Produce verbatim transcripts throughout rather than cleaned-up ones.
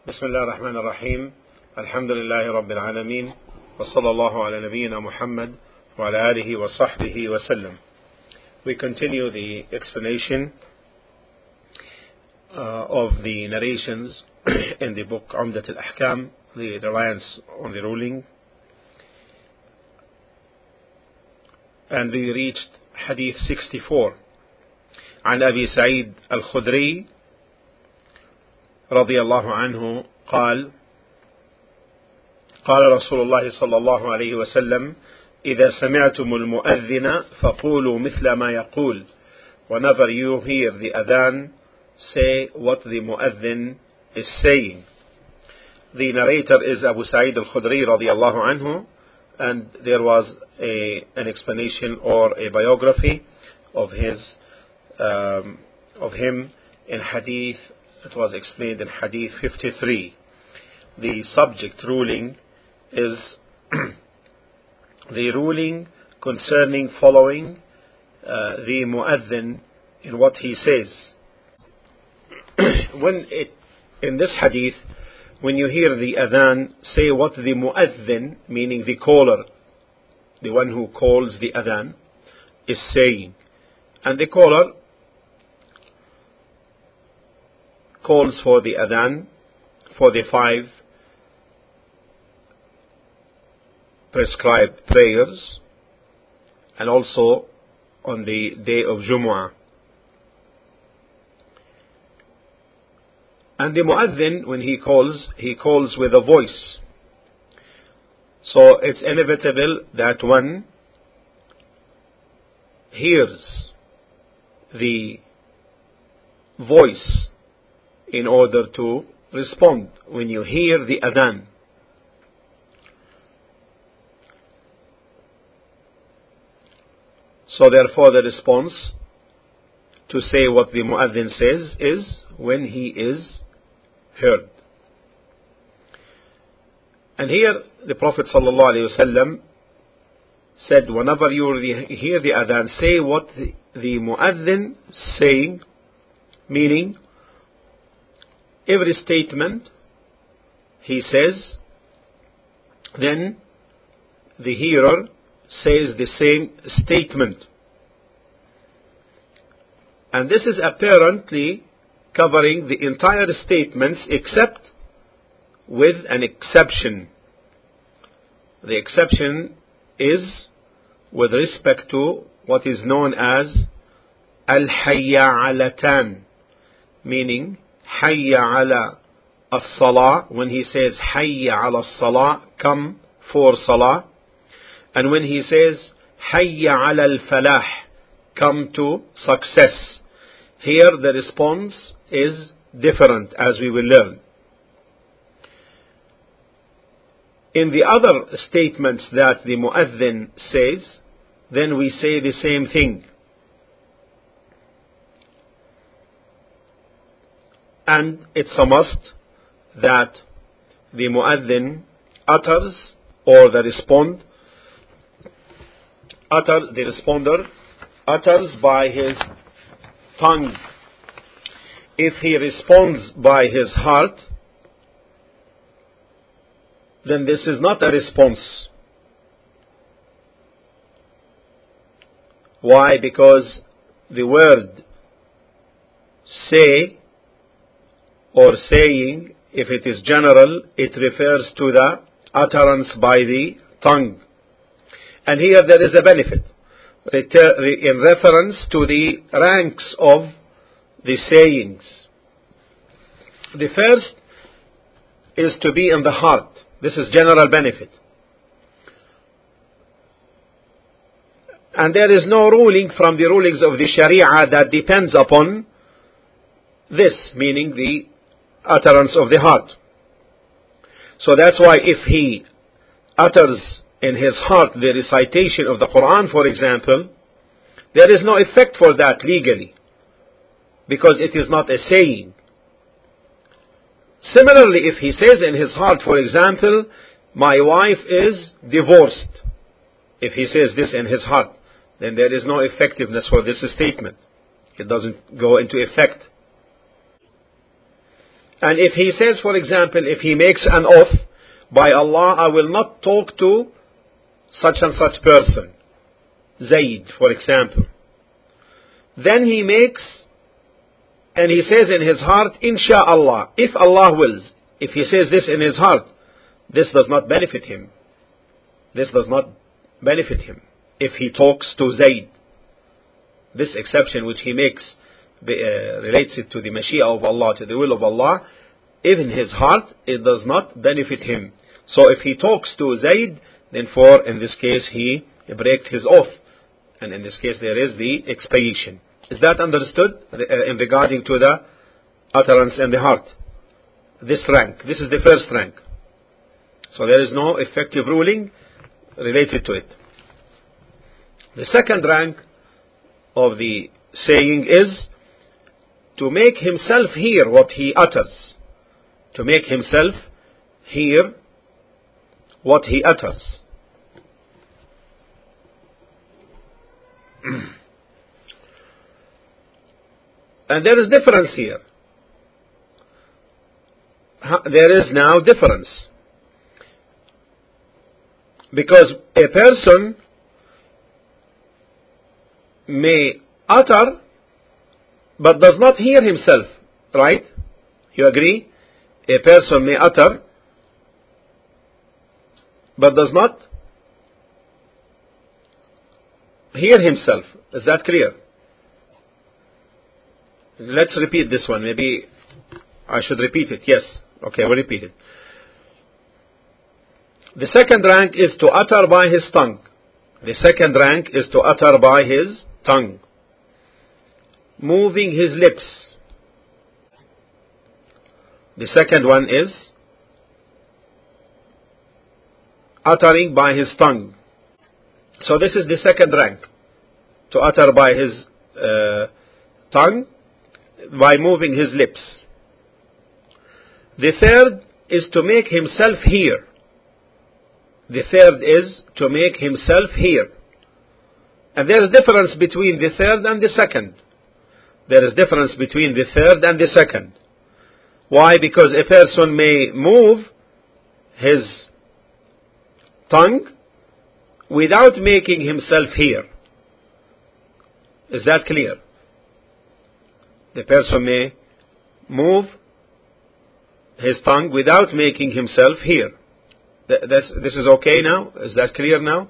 بسم الله الرحمن الرحيم. الحمد لله رب العالمين، وصلى الله على نبينا محمد وعلى آله وصحبه وسلم. We continue the explanation uh, of the narrations in the book Umdat al-Ahkam, the reliance on the ruling, and we reached Hadith sixty-four. عن أبي سعيد الخدري رضي الله عنه قال قال رسول الله صلى الله عليه وسلم: إذا سمعتم المؤذن فقولوا مثل ما يقول. Whenever you hear the adhan, say what the mu'adhin is saying. The narrator is Abu Sa'id al-Khudri رضي الله عنه, and there was a, an explanation or a biography of his um, of him in Hadith. It was explained in Hadith fifty-three. The subject ruling is the ruling concerning following uh, the mu'adhin in what he says. When it, in this hadith, when you hear the adhan, say what the mu'adhin, meaning the caller, the one who calls the adhan, is saying. And the caller calls for the adhan for the five prescribed prayers, and also on the day of Jumu'ah. And the mu'adhin, when he calls, he calls with a voice. So it's inevitable that one hears the voice in order to respond when you hear the adhan. So therefore the response to say what the mu'adhin says is when he is heard. And here the Prophet ﷺ said, whenever you hear the adhan, say what the, the mu'adhin saying, meaning every statement he says, then the hearer says the same statement. And this is apparently covering the entire statements except with an exception. The exception is with respect to what is known as al-hayya alatan, meaning hayya ala as-salah. When he says hayya ala as-salah, come for salah. And when he says hayya ala al-falah, come to success, here the response is different, as we will learn. In the other statements that the mu'adhin says, then we say the same thing. And it's a must that the mu'adhin utters, or the respond utter the responder utters by his tongue. If he responds by his heart, then this is not a response. Why? Because the word say or saying, if it is general, it refers to the utterance by the tongue. And here there is a benefit in reference to the ranks of the sayings. The first is to be in the heart. This is general benefit. And there is no ruling from the rulings of the Sharia that depends upon this, meaning the utterance of the heart. So that's why if he utters in his heart the recitation of the Quran, for example, there is no effect for that legally, because it is not a saying. Similarly, if he says in his heart, for example, my wife is divorced, if he says this in his heart, then there is no effectiveness for this statement. It doesn't go into effect. And if he says, for example, if he makes an oath, by Allah, I will not talk to such and such person, Zayd, for example. Then he makes, and he says in his heart, Insha'Allah, if Allah wills. If he says this in his heart, this does not benefit him. This does not benefit him. If he talks to Zayd, this exception which he makes uh, relates it to the Mashiach of Allah, to the will of Allah. Even his heart, it does not benefit him. So if he talks to Zayd, then for, in this case, he breaks his oath. And in this case, there is the expiation. Is that understood in regarding to the utterance in the heart? This rank, this is the first rank. So there is no effective ruling related to it. The second rank of the saying is to make himself hear what he utters. To make himself hear what he utters. And there is difference here. There is now difference. Because a person may utter but does not hear himself, right? You agree? A person may utter but does not hear himself. Is that clear? Let's repeat this one. Maybe I should repeat it. Yes. Okay, we'll repeat it. The second rank is to utter by his tongue. The second rank is to utter by his tongue, moving his lips. The second one is uttering by his tongue. So this is the second rank, to utter by his uh, tongue, by moving his lips. The third is to make himself hear. The third is to make himself hear. And there is difference between the third and the second. There is difference between the third and the second. Why? Because a person may move his tongue without making himself hear. Is that clear? The person may move his tongue without making himself hear. This, this is okay now? Is that clear now?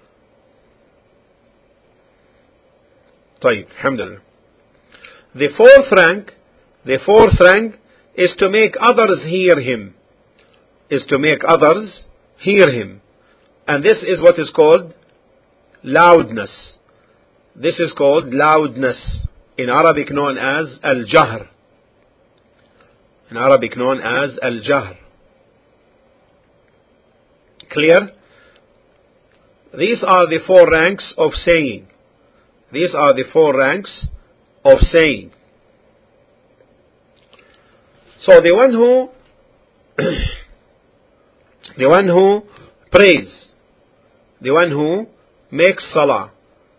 طيب, alhamdulillah. The fourth rank, the fourth rank is to make others hear him. Is to make others hear him. And this is what is called loudness. This is called loudness. In Arabic known as al-jahr. In Arabic known as al-jahr. Clear? These are the four ranks of saying. These are the four ranks of saying. So the one who the one who prays, the one who makes salah,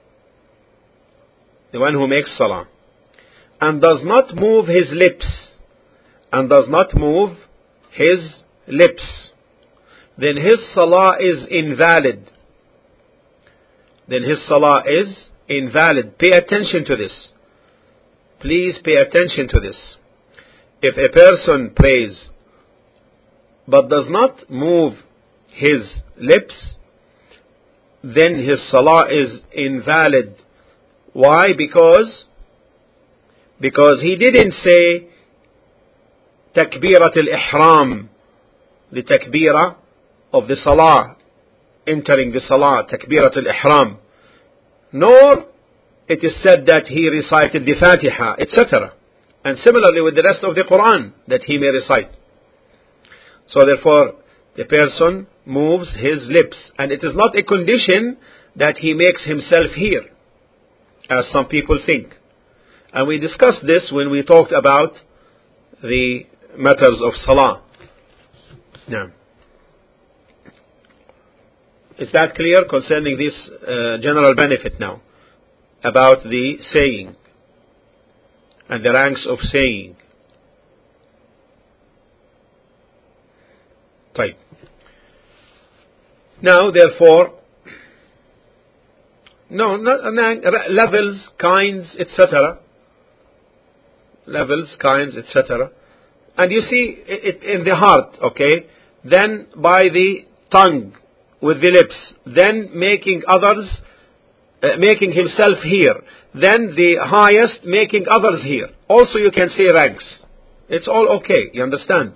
the one who makes salah, and does not move his lips, and does not move his lips, then his salah is invalid. Then his salah is invalid. Pay attention to this. Please pay attention to this. If a person prays but does not move his lips, then his salah is invalid. Why? Because because he didn't say takbirat al-ihram, the takbirah of the salah, entering the salah, takbirat al-ihram, nor it is said that he recited the Fatiha, et cetera. And similarly with the rest of the Quran that he may recite. So therefore, the person moves his lips, and it is not a condition that he makes himself hear, as some people think. And we discussed this when we talked about the matters of Salah. Now, is that clear concerning this uh, general benefit now about the saying and the ranks of saying? طيب. Now, therefore, no, not, levels, kinds, et cetera. Levels, kinds, et cetera. And you see it in the heart, okay? Then by the tongue, with the lips. Then making others, uh, making himself hear. Then the highest, making others hear. Also you can say ranks. It's all okay, you understand?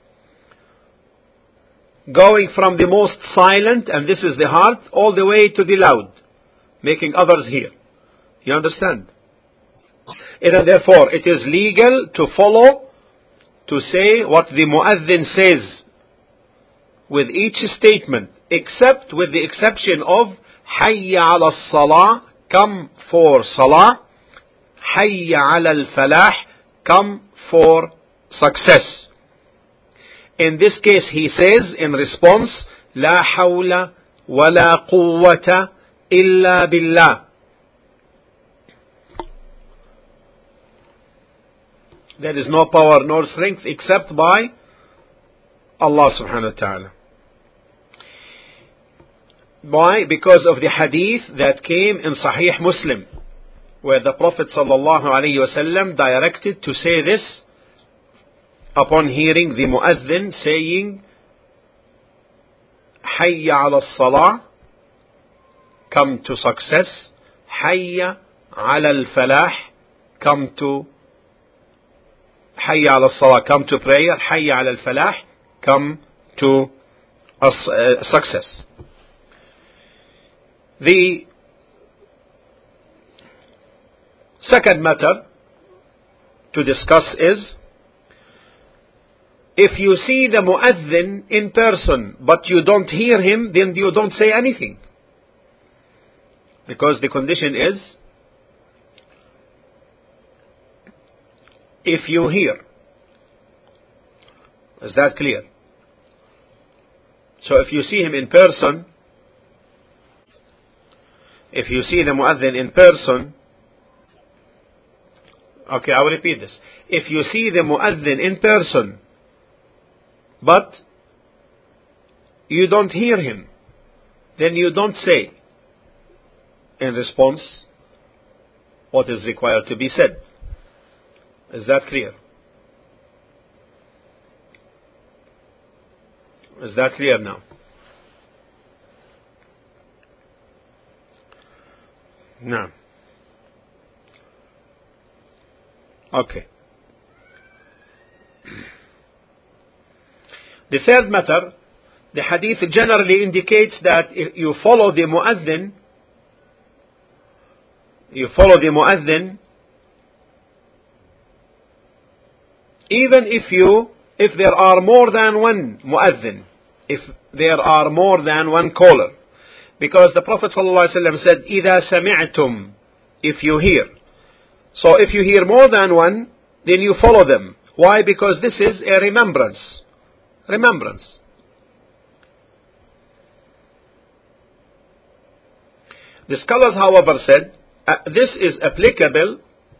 Going from the most silent, and this is the heart, all the way to the loud, making others hear. You understand? And therefore, it is legal to follow, to say what the muazzin says with each statement, except with the exception of Hayya ala salah, come for salah, Hayya ala al-falah, come for success. In this case, he says in response, La hawla wa la quwwata illa billah. There is no power nor strength except by Allah subhanahu wa ta'ala. Why? Because of the hadith that came in Sahih Muslim, where the Prophet sallallahu alaihi wasallam directed to say this upon hearing the muazzin saying, Hayya ala salah, come to success, Hayya ala al-falah, come to Hayya ala salah, come to prayer, Hayya ala al-falah, come to uh, success. The second matter to discuss is, if you see the muazzin in person but you don't hear him, then you don't say anything. Because the condition is, if you hear. Is that clear? So if you see him in person, if you see the muazzin in person, okay, I will repeat this. If you see the muazzin in person, but you don't hear him, then you don't say in response what is required to be said. Is that clear? Is that clear now? No. Okay. The third matter, the hadith generally indicates that if you follow the muazzin, you follow the muazzin, even if you, if there are more than one muazzin, if there are more than one caller. Because the Prophet ﷺ said, إِذَا سَمِعْتُمْ, if you hear. So if you hear more than one, then you follow them. Why? Because this is a remembrance. Remembrance. The scholars, however, said, uh, this is applicable,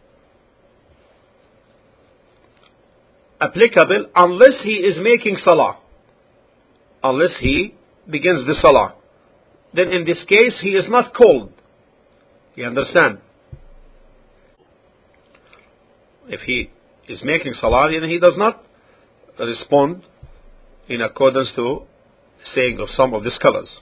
applicable unless he is making salah. Unless he begins the salah. Then in this case, he is not called. You understand? If he is making salah, then he does not respond in accordance to saying of some of the scholars.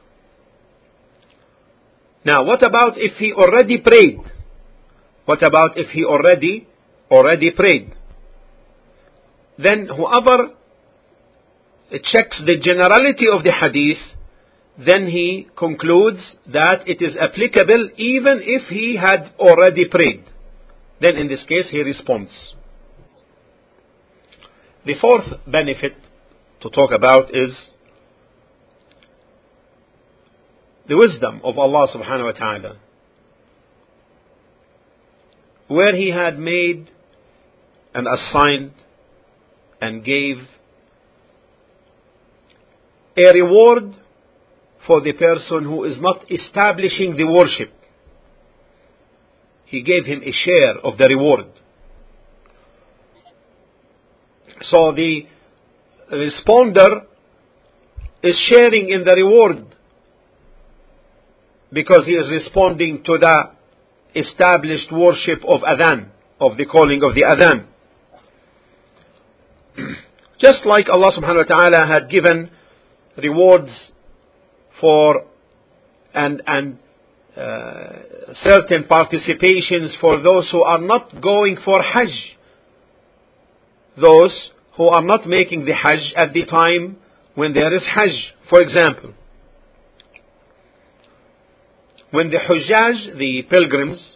Now, what about if he already prayed? What about if he already, already prayed? Then whoever checks the generality of the hadith, then he concludes that it is applicable even if he had already prayed. Then in this case he responds. The fourth benefit to talk about is the wisdom of Allah subhanahu wa ta'ala, where he had made and assigned and gave a reward for the person who is not establishing the worship. He gave him a share of the reward. So the responder is sharing in the reward because he is responding to the established worship of adhan, of the calling of the adhan. Just like Allah subhanahu wa ta'ala had given rewards for and and uh, certain participations for those who are not going for Hajj, those who are not making the Hajj at the time when there is Hajj. For example, when the Hujjaj, the pilgrims,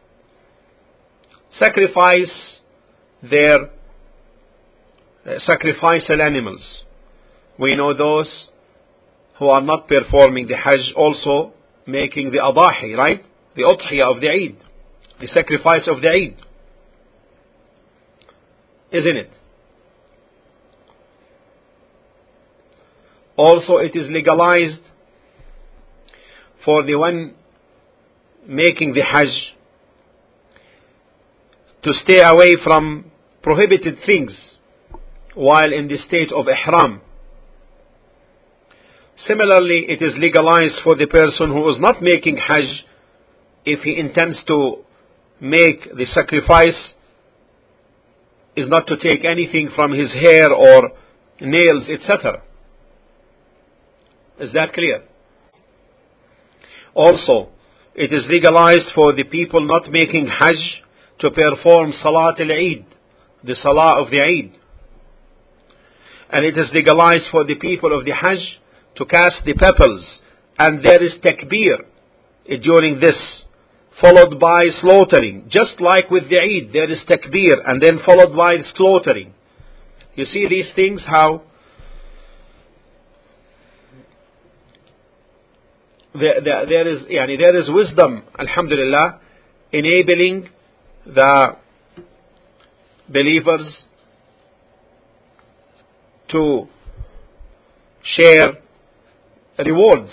sacrifice their uh, sacrificial animals, we know those who are not performing the Hajj also making the Adahi, right? The Udhiyah of the Eid, the sacrifice of the Eid, isn't it? Also, it is legalized for the one making the Hajj to stay away from prohibited things while in the state of Ihram. Similarly, it is legalized for the person who is not making Hajj, if he intends to make the sacrifice, is not to take anything from his hair or nails, et cetera. Is that clear? Also, it is legalized for the people not making Hajj to perform Salat al-Eid, the Salah of the Eid. And it is legalized for the people of the Hajj to cast the pebbles, and there is takbir during this, followed by slaughtering. Just like with the Eid, there is takbir, and then followed by slaughtering. You see these things, how there, there, there is yani, there is wisdom, alhamdulillah, enabling the believers to share rewards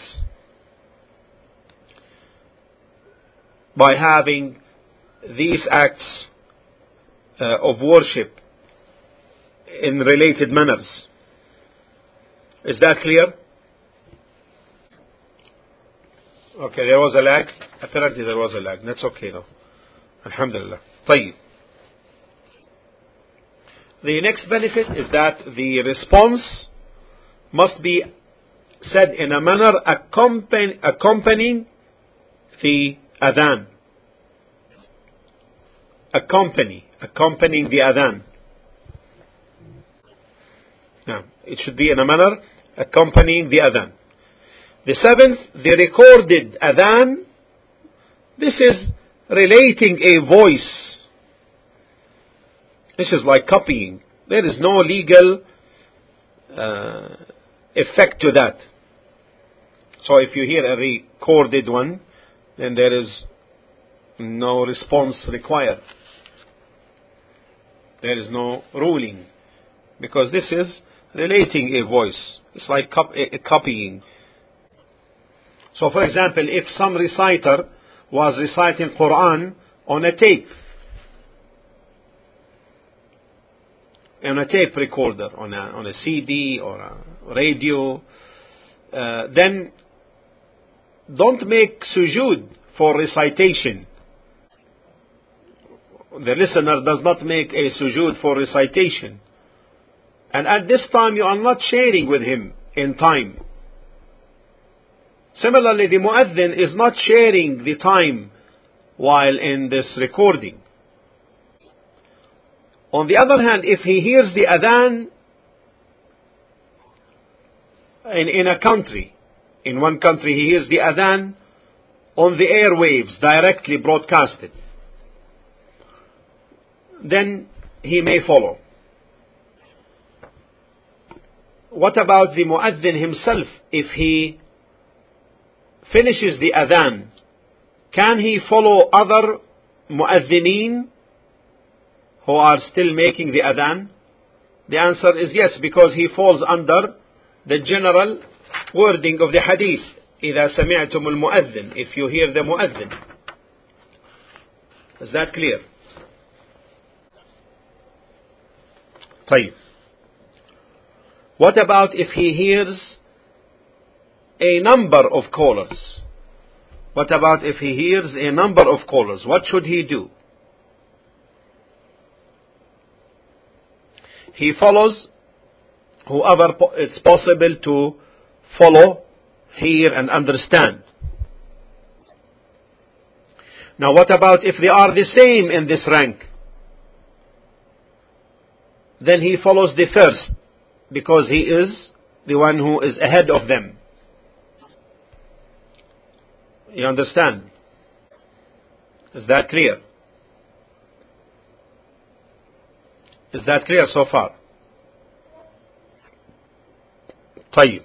by having these acts uh, of worship in related manners. Is that clear? Okay, there was a lag. Apparently there was a lag. That's okay now. Alhamdulillah. طيب. The next benefit is that the response must be said in a manner accompany, accompanying the adhan. Accompany, accompanying the adhan. Now, it should be in a manner accompanying the adhan. The seventh, the recorded adhan. This is relating a voice. This is like copying. There is no legal uh, effect to that. So if you hear a recorded one, then there is no response required. There is no ruling, because this is relating a voice. It's like cop- a copying. So for example, if some reciter was reciting Quran on a tape, on a tape recorder, on a, on a C D or a radio, uh, then don't make sujood for recitation. The listener does not make a sujood for recitation. And at this time you are not sharing with him in time. Similarly, the muaddin is not sharing the time while in this recording. On the other hand, if he hears the adhan in, in a country, in one country he hears the adhan on the airwaves directly broadcasted, then he may follow. What about the muaddin himself? If he finishes the adhan, can he follow other muaddinin who are still making the adhan? The answer is yes, because he falls under the general wording of the hadith. إذا سمعتم المؤذن, if you hear the muaddin. Is that clear? طيب. What about if he hears a number of callers? What about if he hears a number of callers? What should he do? He follows whoever it's possible to follow, hear and understand. Now what about if they are the same in this rank? Then he follows the first, because he is the one who is ahead of them. You understand? Is that clear? Is that clear so far? طيب.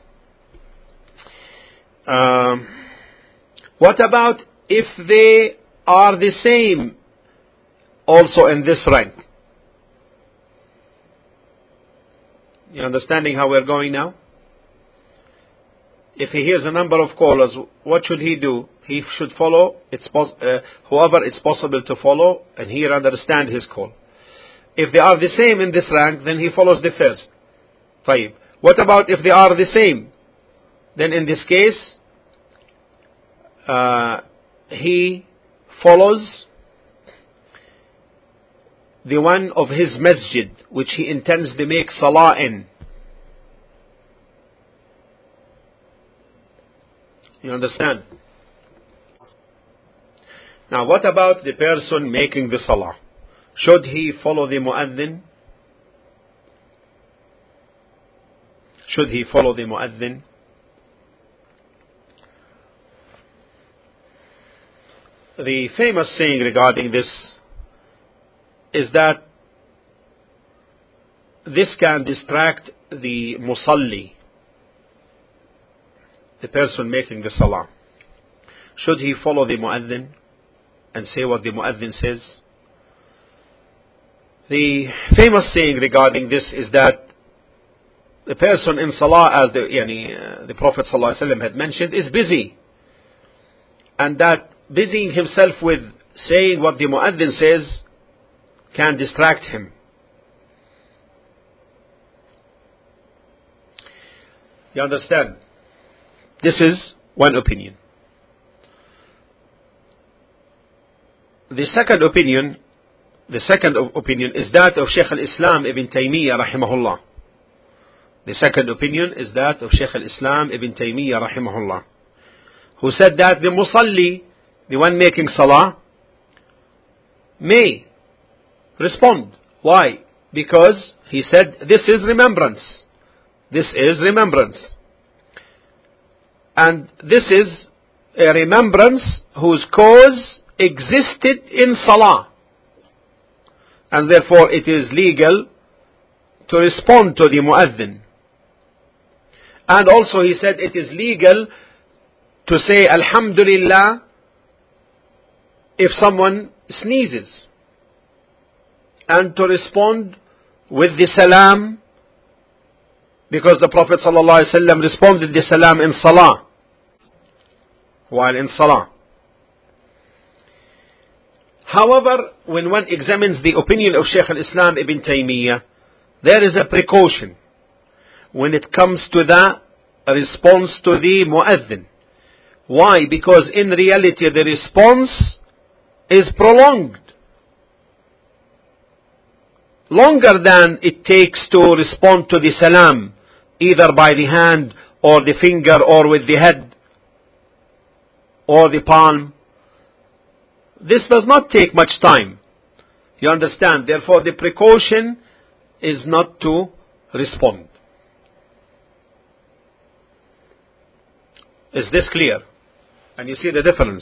Um, what about if they are the same also in this rank? You understanding how we're going now? If he hears a number of callers, what should he do? He should follow it's pos- uh, whoever it's possible to follow and hear and understand his call. If they are the same in this rank, then he follows the first. طيب. What about if they are the same? Then in this case, uh, he follows the one of his masjid, which he intends to make salah in. You understand? Now what about the person making the salah? Should he follow the muaddin? Should he follow the muaddin? The famous saying regarding this is that this can distract the musalli, the person making the salah. Should he follow the muaddin and say what the muaddin says? The famous saying regarding this is that the person in salah, as the, yani, uh, the Prophet ﷺ had mentioned, is busy, and that busying himself with saying what the muaddin says can distract him. You understand? This is one opinion. The second opinion, the second opinion is that of Shaykh al-Islam Ibn Taymiyyah rahimahullah. The second opinion is that of Shaykh al-Islam Ibn Taymiyyah rahimahullah, who said that the musalli, the one making salah, may respond. Why? Because he said this is remembrance. This is remembrance. And this is a remembrance whose cause existed in salah. And therefore it is legal to respond to the muaddin. And also he said it is legal to say Alhamdulillah if someone sneezes, and to respond with the salam, because the Prophet ﷺ responded the salam in salah, while in salah. However, when one examines the opinion of Shaykh al-Islam Ibn Taymiyyah, there is a precaution when it comes to the response to the muaddin. Why? Because in reality the response is prolonged, longer than it takes to respond to the salam, either by the hand or the finger or with the head or the palm. This does not take much time. You understand? Therefore the precaution is not to respond. Is this clear? And you see the difference?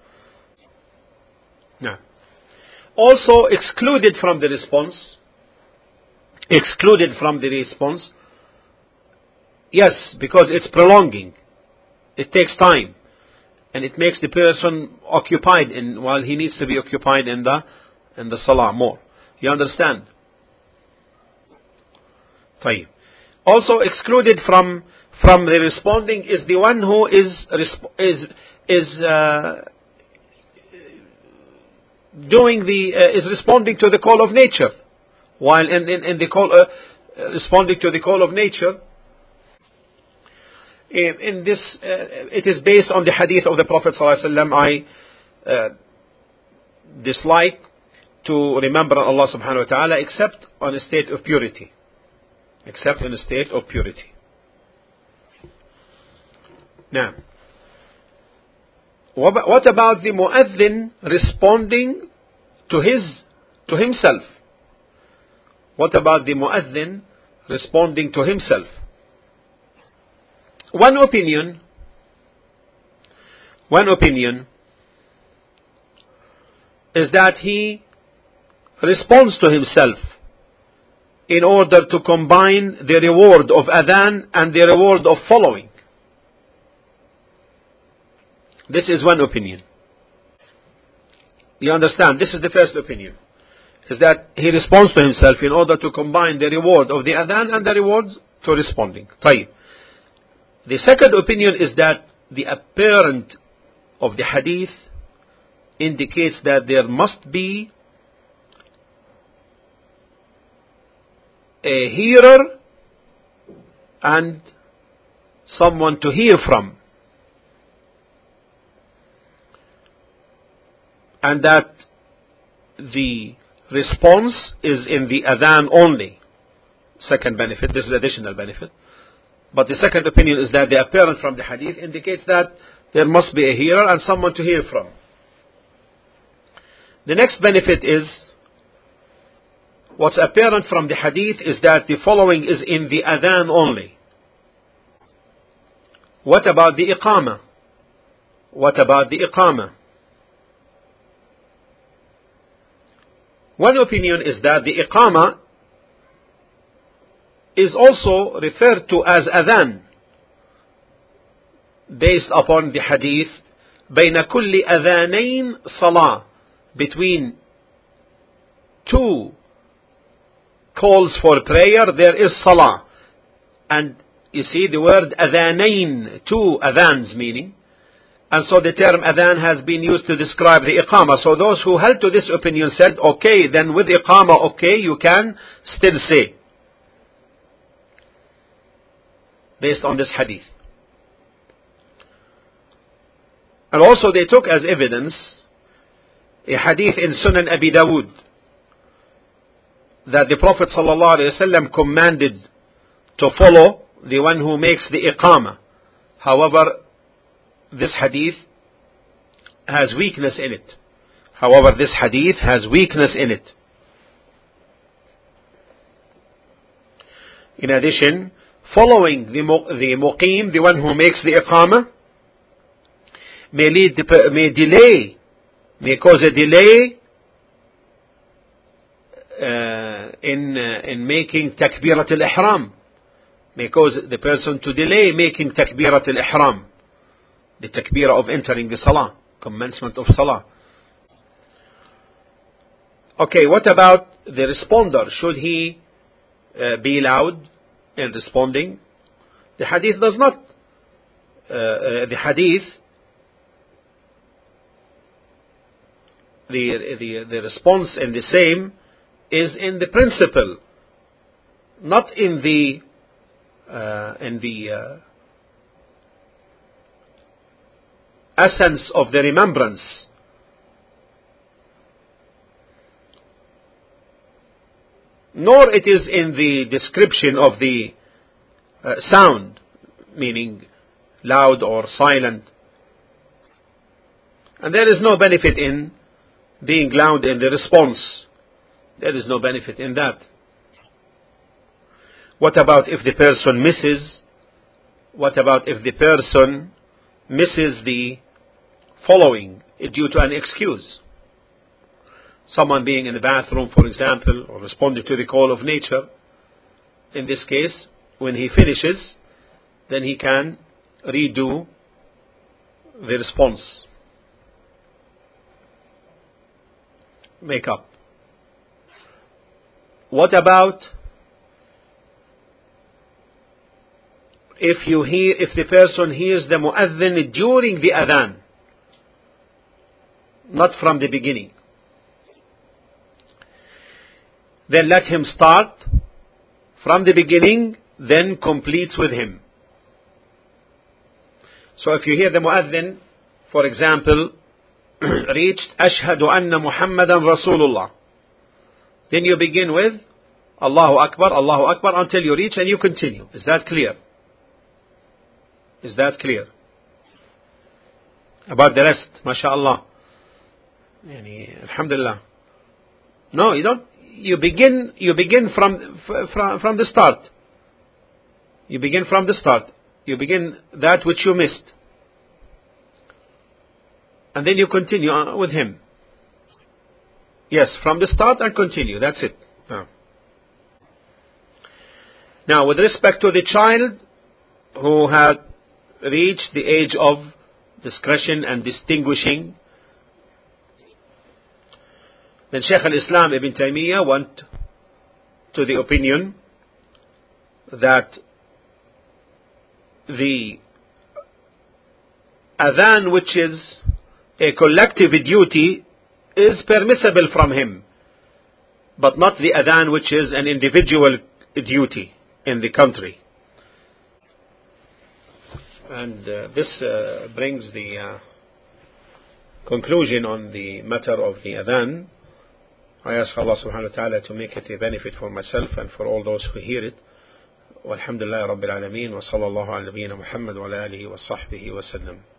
Yeah. Also excluded from the response, excluded from the response, yes, because it's prolonging. It takes time, and it makes the person occupied in while he needs to be occupied in the in the salah more. You understand? طيب. Also excluded from from the responding is the one who is is is uh, doing the uh, is responding to the call of nature, while in in, in the call uh, responding to the call of nature, in this, uh, it is based on the hadith of the Prophet ﷺ. I uh, dislike to remember Allah subhanahu wa ta'ala except on a state of purity. Except in a state of purity. Now, what about the mu'adhin responding to his, to himself? What about the mu'adhin responding to himself? One opinion, one opinion is that he responds to himself in order to combine the reward of adhan and the reward of following. This is one opinion. You understand? This is the first opinion. Is that he responds to himself in order to combine the reward of the adhan and the reward to responding. طيب. The second opinion is that the apparent of the hadith indicates that there must be a hearer and someone to hear from. And that the response is in the adhan only. Second benefit, this is additional benefit. But the second opinion is that the apparent from the hadith indicates that there must be a hearer and someone to hear from. The next benefit is, what's apparent from the hadith is that the following is in the adhan only. What about the iqamah? What about the iqamah? One opinion is that the iqamah is also referred to as adhan, based upon the hadith بين كل أذانين صلاة, between two calls for prayer there is salah. And you see the word adhanain, two adhans meaning, and so the term adhan has been used to describe the iqamah. So those who held to this opinion said, okay, then with iqamah, okay, you can still say, based on this hadith. And also they took as evidence a hadith in Sunan Abi Dawud, that the Prophet ﷺ commanded to follow the one who makes the iqamah. However, this hadith has weakness in it. However, this hadith has weakness in it. In addition, following the the muqim, the one who makes the iqamah, may lead, may delay, may cause a delay uh, in uh, in making takbirat al-ihram, may cause the person to delay making takbirat al-ihram, the takbirah of entering the salah, commencement of salah. Okay, what about the responder? Should he uh, be loud in responding? The hadith does not. Uh, uh, the hadith, the, the the response in the same is in the principle, not in the uh, in the uh, essence of the remembrance. Nor it is in the description of the uh, sound, meaning loud or silent. And there is no benefit in being loud in the response. There is no benefit in that. What about if the person misses? What about if the person misses the following due to an excuse? Someone being in the bathroom, for example, or responding to the call of nature. In this case, when he finishes, then he can redo the response. Make up. What about if you hear, if the person hears the mu'adhin during the adhan, not from the beginning? Then let him start from the beginning, then completes with him. So if you hear the muaddin, for example, reached Ashhadu anna Muhammadan Rasulullah, then you begin with Allahu Akbar, Allahu Akbar until you reach and you continue. Is that clear? Is that clear? About the rest, mashallah. Yani, alhamdulillah. No, you don't. You begin. You begin from from from the start. You begin from the start. You begin that which you missed, and then you continue with him. Yes, from the start and continue. That's it. Now, now with respect to the child who had reached the age of discretion and distinguishing, then Shaykh al-Islam Ibn Taymiyyah went to the opinion that the adhan, which is a collective duty, is permissible from him, but not the adhan which is an individual duty in the country. And uh, this uh, brings the uh, conclusion on the matter of the adhan. I ask Allah subhanahu wa ta'ala to make it a benefit for myself and for all those who hear it. Walhamdulillah Rabbil Alameen wa sallallahu ala nabiyyina Muhammad wa ala alihi wa sahbihi wa sallam.